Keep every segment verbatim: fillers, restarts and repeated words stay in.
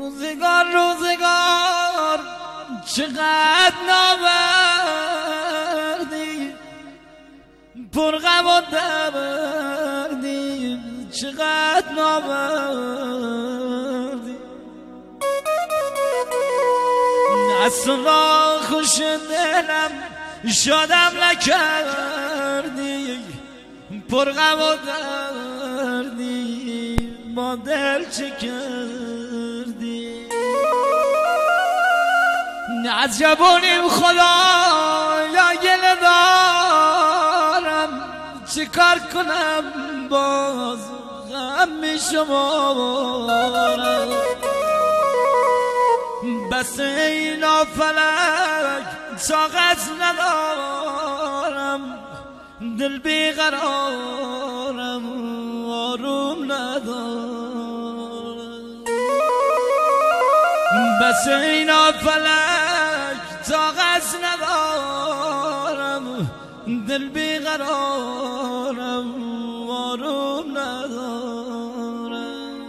روزگار روزگار چقدر ناوردی، پرغم و دردی چقدر ناوردی. اصلا خوش دلم شادم نکردی، پرغم و دردی با دل چه کردی. از جبونیم خدا یا گله دارم، چه کار کنم باز غم می شمارم. بس اینا فلک طاقت ندارم، دل بیقرارم آروم ندارم. بس اینا فلک طاقت ندارم، دل بیقرارم آروم ندارم.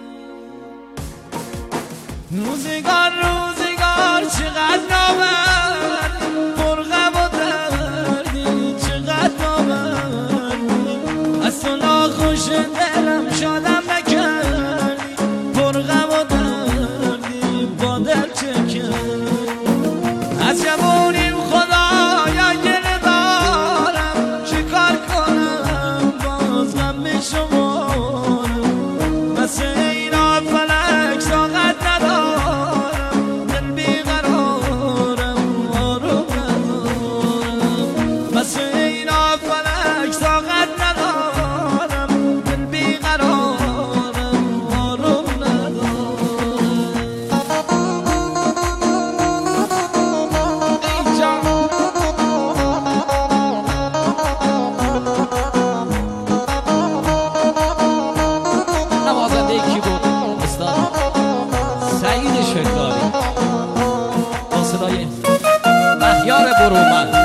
روزگار روزگار چقدر ناوردی، پرغم و دردی چقدر ناوردی. اصلا خوش دلم شادم نکردی، پرغم و دردی با دل چه کردی. از جوونیم خدا یا گله دارم، چه کار کنم باز غم می شمارم. بس اینا فلک طاقت ندارم، دل بیقرارم آروم ندارم. بس اینا فلک طاقت ندارم، دل بیقرارم آروم ندارم. نوازنده کی بود؟ استاد سعید شکاری با صدای مهیار برومند.